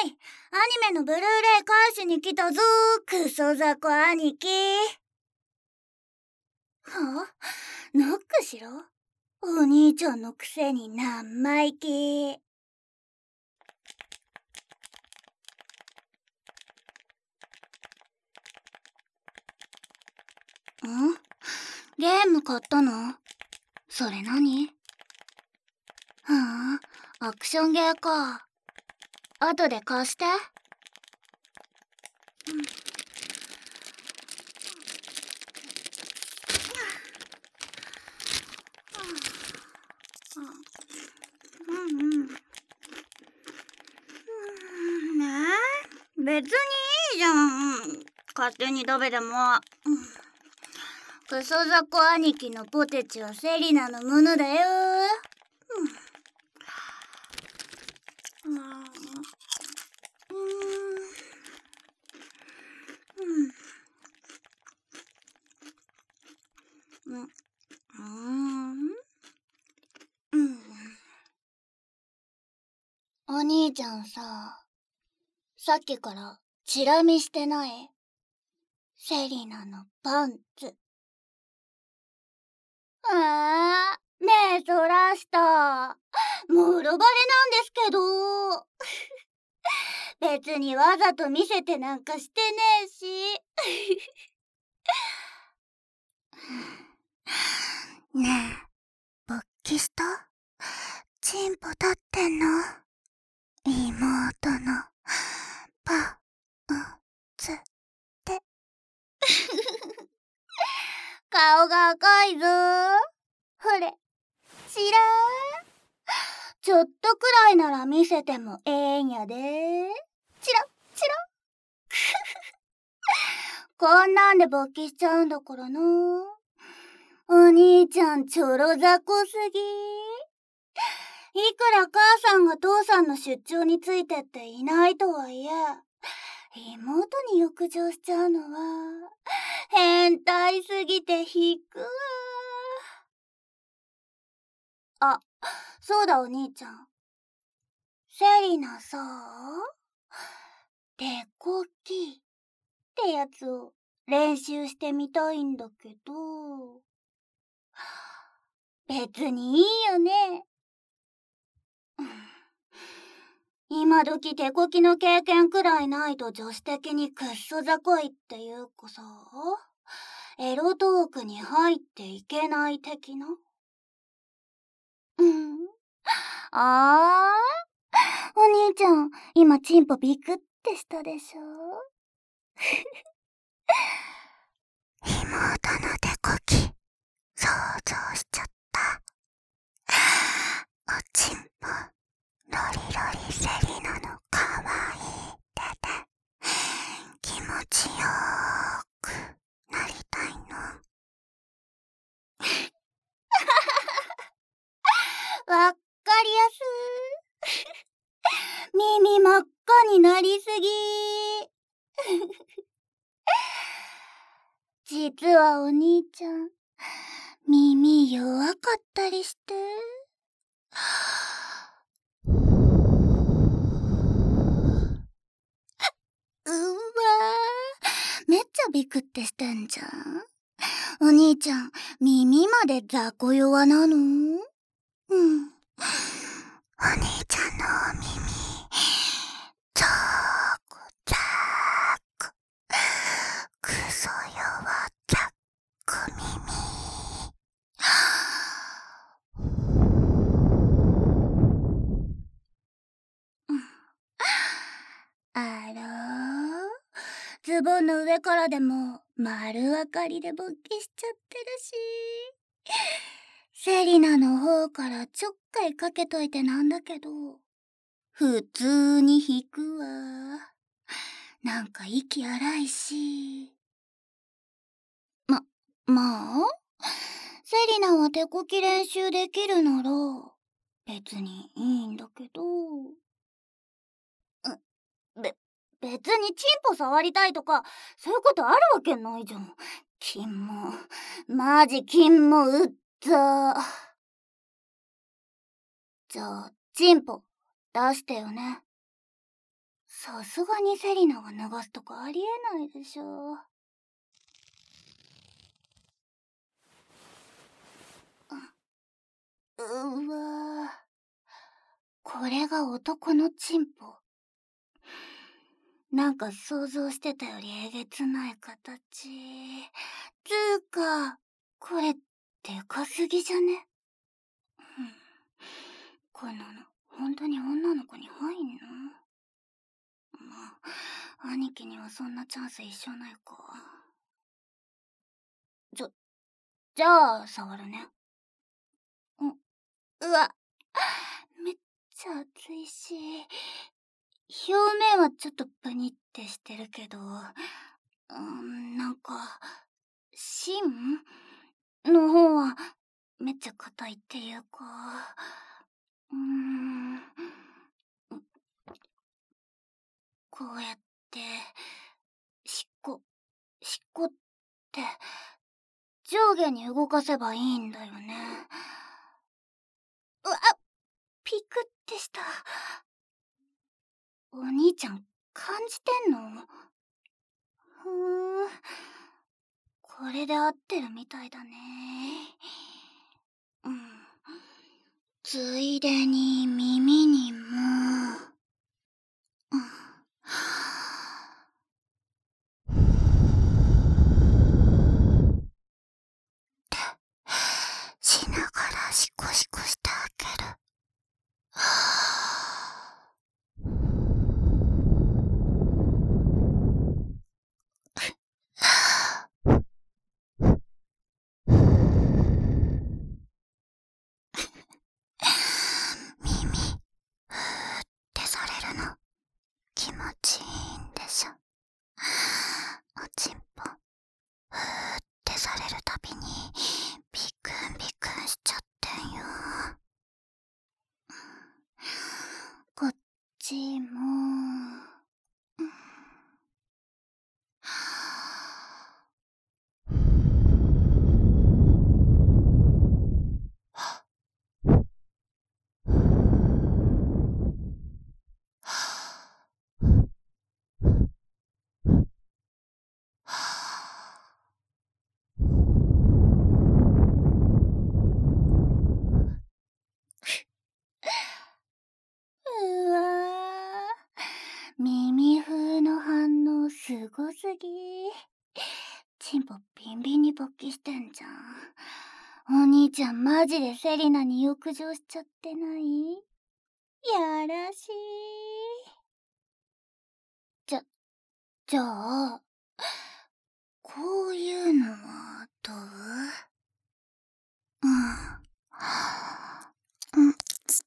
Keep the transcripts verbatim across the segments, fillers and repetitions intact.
ーい、アニメのブルーレイ返しに来たぞー、クソザコ兄貴。はあ、ノックしろ。お兄ちゃんのくせに生意気。ん？ゲーム買ったの？それ何？はあ、アクションゲーか。後で貸して。うんうん。ねえ、別にいいじゃん。勝手に食べても。クソザコ兄貴のポテチはセリナのものだよ。うん。うん。うん。うん。うん。お兄ちゃんさ、さっきからチラ見してない？セリナのパンツ。あー、ねえ、そらした。もううろバレなんですけど。別にわざと見せてなんかしてねえし。ねえ、勃起した？チンポ立ってんの？妹のパンツって。顔が赤いぞ。ほれ、ちらー。ちょっとくらいなら見せてもええんやで。チラチラ。こんなんで勃起しちゃうんだからな。お兄ちゃんちょろざこすぎ。いくら母さんが父さんの出張についてっていないとはいえ、妹に浴場しちゃうのは変態すぎて引くわ。あ、そうだお兄ちゃん。セリナさ、手こきってやつを練習してみたいんだけど、別にいいよね。今時手こきの経験くらいないと女子的にくっそざこいっていうかさ、エロトークに入っていけない的な。うん。あー、お兄ちゃん、今チンポビクってしたでしょ？妹の手こき、想像しちゃった。おちんぽ、ロリロリセリナのかわいい手で、気持ちよーくなりたいの。わっかりやすー。耳真っ赤になりすぎー。実はお兄ちゃん、耳弱かったりして。うわー、めっちゃビクってしてんじゃん。お兄ちゃん、耳まで雑魚弱なの？うん。お兄ちゃんのお耳、ザークザーク、クソ弱ザック耳。あらー、ズボンの上からでも丸分かりで勃起しちゃってるし、セリナの方からちょっかいかけといてなんだけど、普通に引くわ。なんか息荒いし。ま、まあセリナは手こき練習できるなら別にいいんだけど、べ、別にチンポ触りたいとかそういうことあるわけないじゃん。キモ、マジキモうっざ。じゃあチンポ出してよね。 さすがにセリナが脱がすとかありえないでしょ。うわぁ。これが男のチンポ。なんか想像してたよりえげつない形。つうか、これ、でかすぎじゃね？うん、こんなの、本当に女の子に入んの？まあ、兄貴にはそんなチャンス一生ないか。じゃ、じゃあ、触るね。うん、うわ、めっちゃ熱いし、表面はちょっとプニってしてるけど、うーん、なんか、芯の方はめっちゃ硬いっていうか、うーん、こうやって、しっこ、しっこって、上下に動かせばいいんだよね。うわ、ピクってした。お兄ちゃん、感じてんの？ふーん。これで合ってるみたいだね。うん。ついでに耳にも。うん。ってしながらシコシコしてあげる。は耳、ふーってされるの、気持ちいいんでしょ。おちんぽ、ふーってされるたびに、ビクンビクンしちゃってんよ。こっちも、うん、うわぁ、耳風の反応すごすぎ。チンポビンビンに勃起してんじゃん。お兄ちゃんマジでセリナに浴場しちゃってない？やらしい。じゃ、じゃあ、こういうのはどう？うん。うん。うん。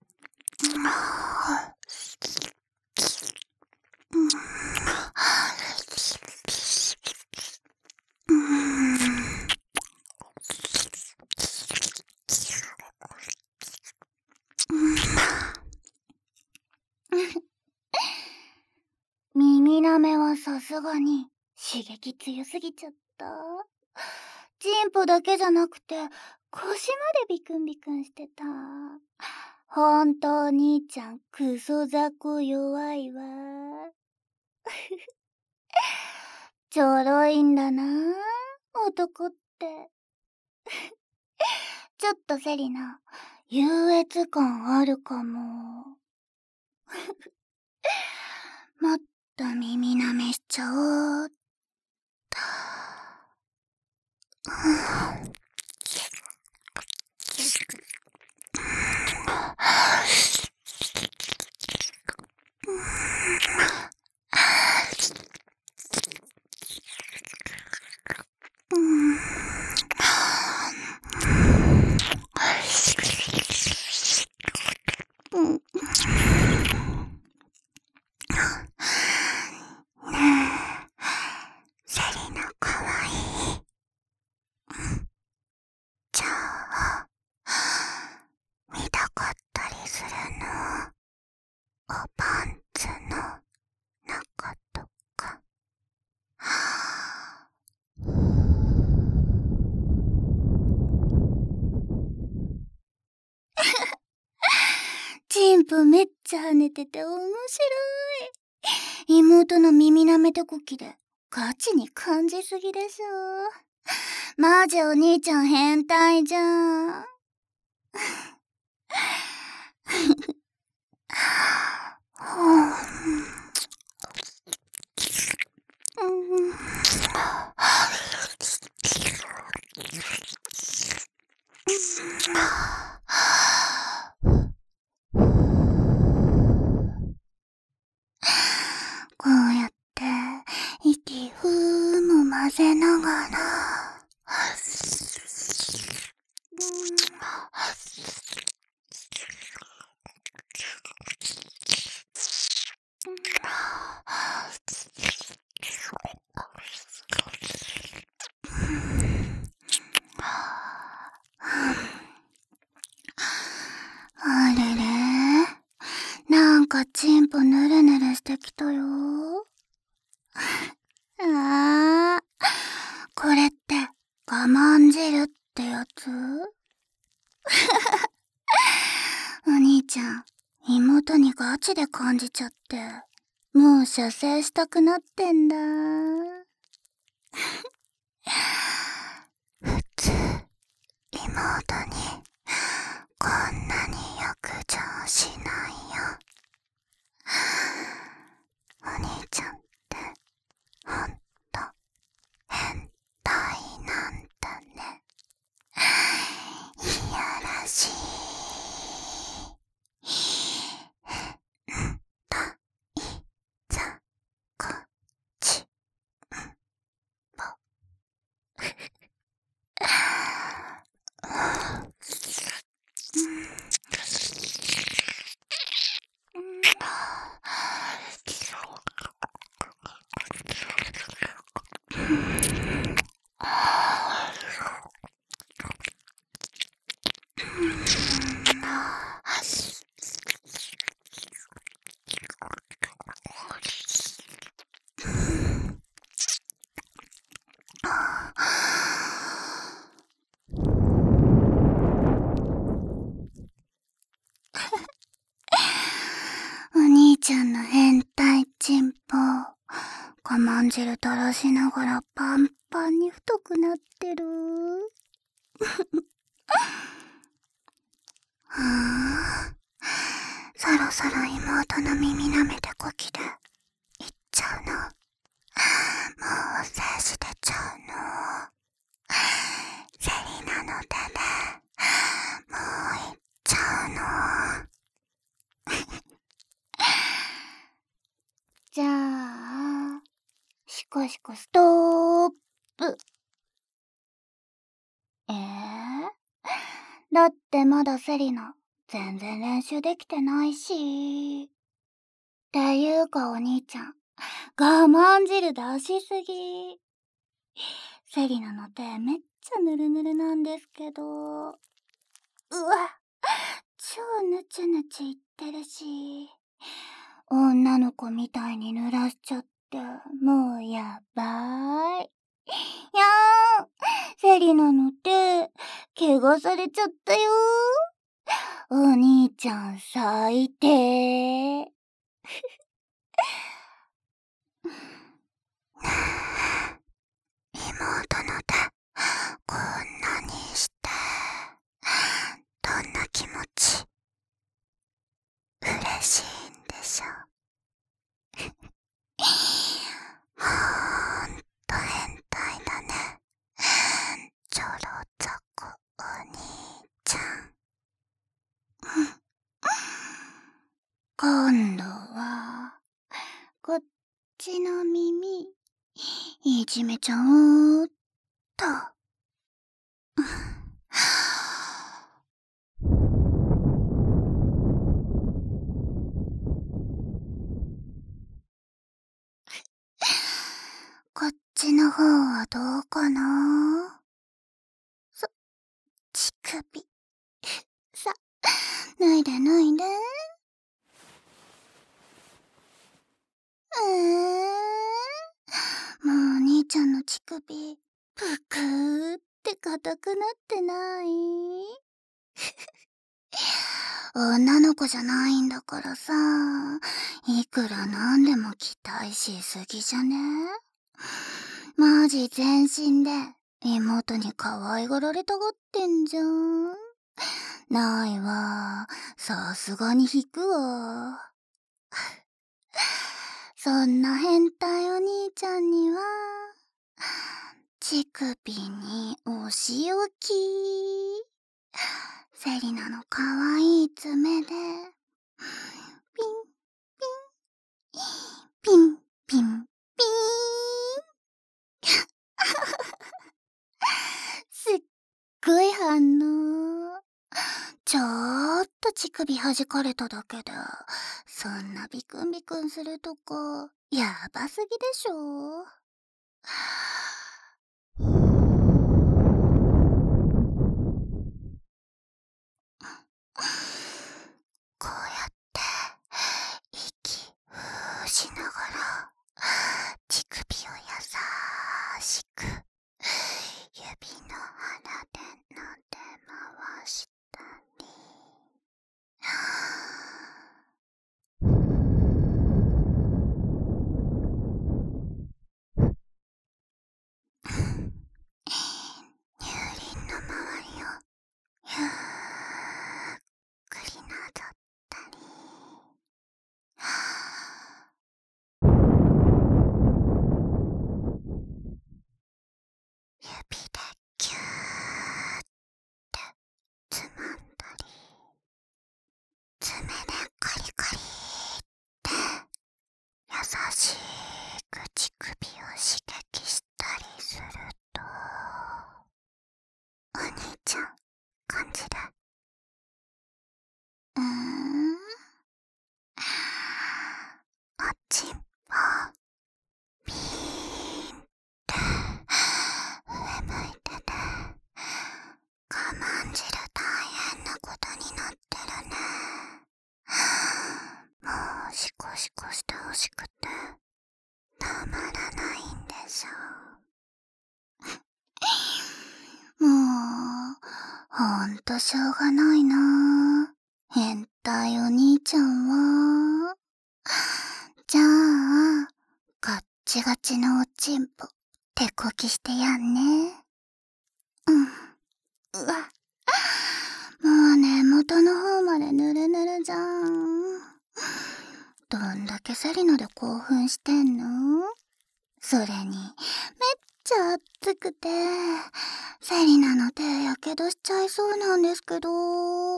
耳なめはさすがに刺激強すぎちゃった。チンポだけじゃなくて腰までビクンビクンしてた。ほんとお兄ちゃんクソ雑魚弱いわ。ちょろいんだな男って。ちょっとセリナ優越感あるかも。もっと耳なめしちゃおうっと。セリナかわいい。じゃあ、見たかったりするの？おパンツの中とか。チンポめっちゃ跳ねてて面白い。 妹の耳舐めてこきでガチに感じすぎでしょ。マジお兄ちゃん変態じゃん。こうやって息ふーも混ぜながらあれれ、なんかチンポぬるぬるしてきたよ。あー、これって我慢汁ってやつ？お兄ちゃん、妹にガチで感じちゃって、もう射精したくなってんだ。普通、妹にこんなに浴場しないよ。お兄ちゃんってほんと変態なんだね。いやらしい。変態ざこちんぼ。お兄ちゃんの変態チンポ、我慢汁垂らしながらパンパンに太くなってる。はぁ、そろそろ妹の耳舐めてこきでいっちゃうの。もう精子出ちゃうの。セリナの手でもういっちゃうの。じゃあ、シコシコストープ。えー、だってまだセリナ全然練習できてないし。っていうかお兄ちゃん、我慢汁出しすぎ。セリナの手めっちゃぬるぬるなんですけど。うわ、超ぬちゅぬちいってるし。女の子みたいに濡らしちゃって、もうやばーい。やーん、セリナの手、怪我されちゃったよー。お兄ちゃん最低。妹の手、こんなにして、どんな気持ち、嬉しいんでしょ。ほんと変態だね。ちょろざこお兄ちゃん。今度は、こっちの耳、いじめちゃおうっと。こっちの方はどうかな？そ、乳首。さ、脱いで脱いで。えー、もうお兄ちゃんの乳首、ぷくーって硬くなってない？ 女の子じゃないんだからさ、いくらなんでも期待しすぎじゃね？マジ全身で妹に可愛がられたがってんじゃん。ないわ。さすがに引くわ。そんな変態お兄ちゃんには、乳首にお仕置き。セリナの可愛い爪で、ピン、ピン、ピン、ピン、ピーン。すっごい反応。ちょーっと乳首弾かれただけで、そんなビクンビクンするとこ、やばすぎでしょ。こうやって息ふーしながら乳首を優しく指の腹で撫で回したり、乳輪の周りをゆっくりなぞったり、指でキューってつまんだり、爪でカリカリって優しく乳首を刺激したりすると、お兄ちゃん感じる？うーん、あっちもピーンって上向いてて、我慢汁大変なことになってるね。もうシコシコしてほしくてたまらないんでしょ。もうほんとしょうがないな。変態お兄ちゃんは。じゃあガッチガチのおちんぽ手こきしてやんね。うん。うわ、もう根元の方までぬるぬるじゃん。どんだけセリナで興奮してんの？それにめっちゃ熱くてセリナの手やけどしちゃいそうなんですけど。うん、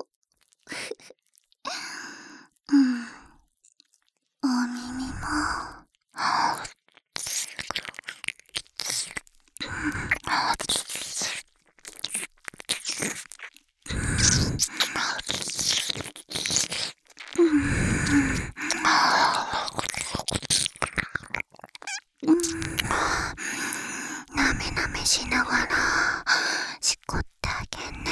お耳もなめなめしながらしこってあげんね。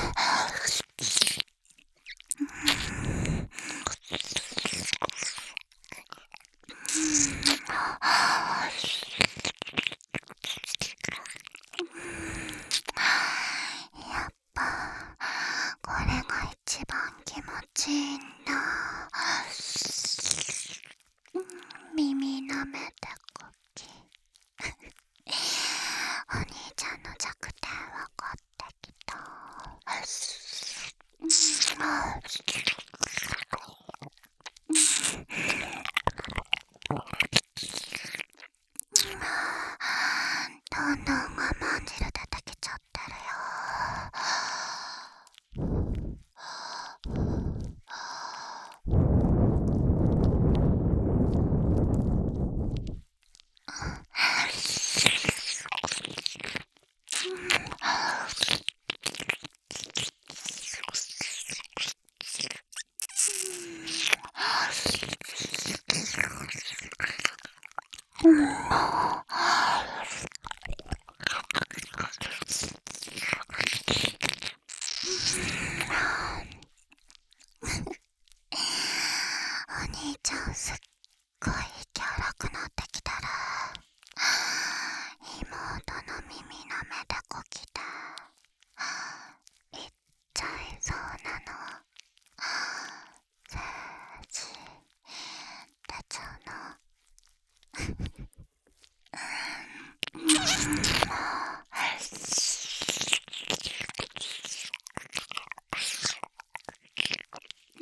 やっぱこれが一番気持ちいいんだ。耳なめてこき。お兄ちゃんの弱点わかってきた。どんどん我慢汁出てきちゃってるよ。お兄ちゃんすっごい息荒くなってきたら妹の耳なめてこきでいっちゃいそうなの。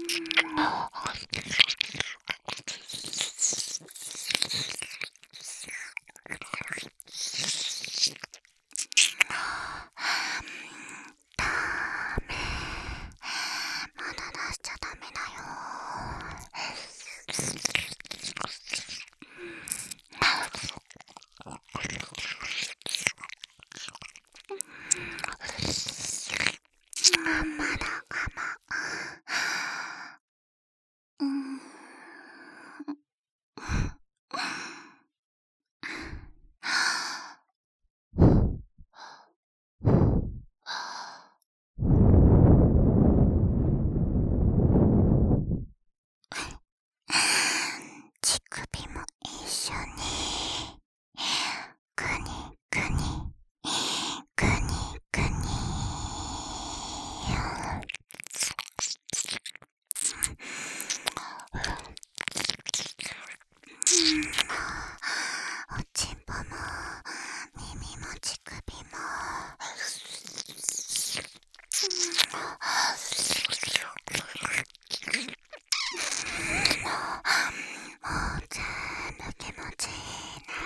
まだ出しちゃダメだよ。まだかま。うん。乳首も一緒にくにくにくにくにおちんぽも耳も乳首ももう全部気持ちいいね。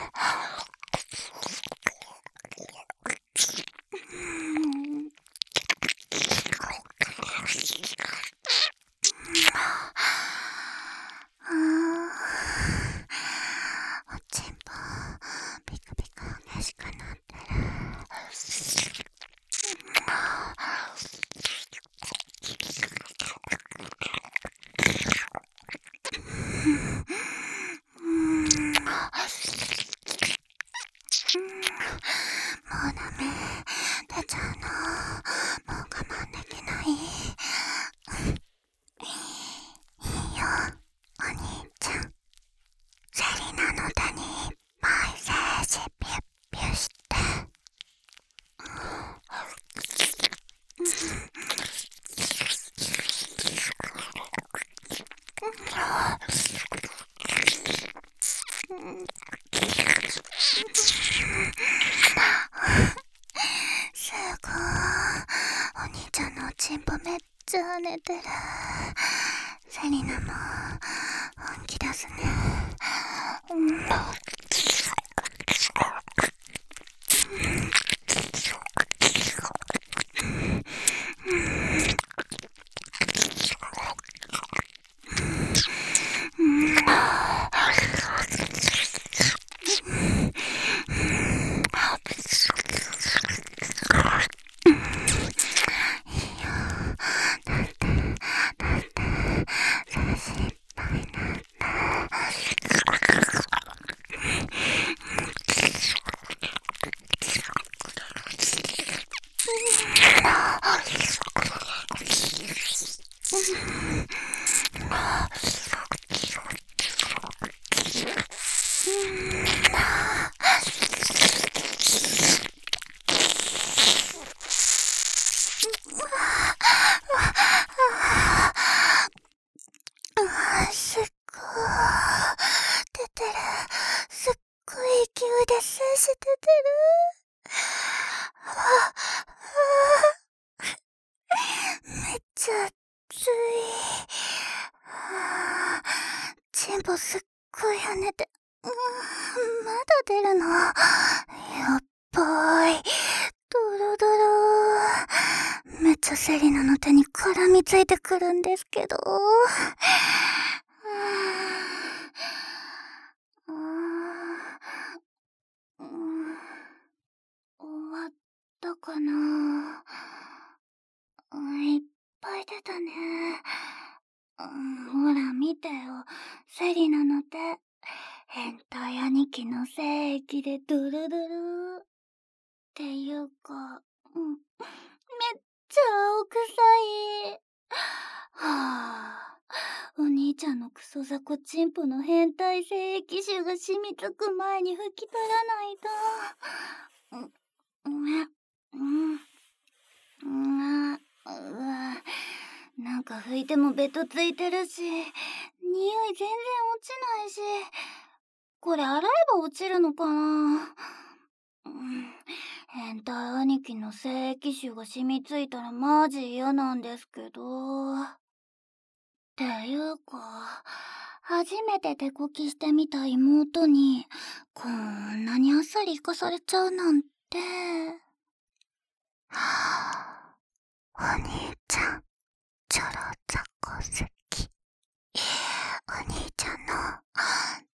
おちんぽピクピク激しくなってる。もうダメ、出ちゃうの。もう我慢できない。いいよ、お兄ちゃん。セリナの手にいっぱい精子ピュッピュして。すごい、お兄ちゃんのおちんぽめっちゃ跳ねてる。セリナも本気出すね。うん。すっごー出てる。すっごい勢いで精子出てる。ああ、めっちゃ熱い。あーチンポすっごい跳ねて、うん、まだ出るの。やっばい。ドロドロ。めっちゃセリナの手に絡みついてくるんですけど。あーうん、終わったかな。いっぱい出たね。うん、ほら見てよ、セリナの手。変態兄貴の精液でドゥルドゥルっていうか、うん、めっちゃ青臭い。はあ、お兄ちゃんのクソザコチンポの変態精液臭が染みつく前に拭き取らないと。うん、うん、うん、うわ、なんか拭いてもベトついてるし、匂い全然落ちないし、これ洗えば落ちるのかな。うん、変態兄貴の精液臭が染みついたらマジ嫌なんですけど。 ていうか、初めて手こきしてみた妹に、こんなにあっさり生かされちゃうなんて。お兄ちゃん、チョロザコ好き。お兄ちゃんの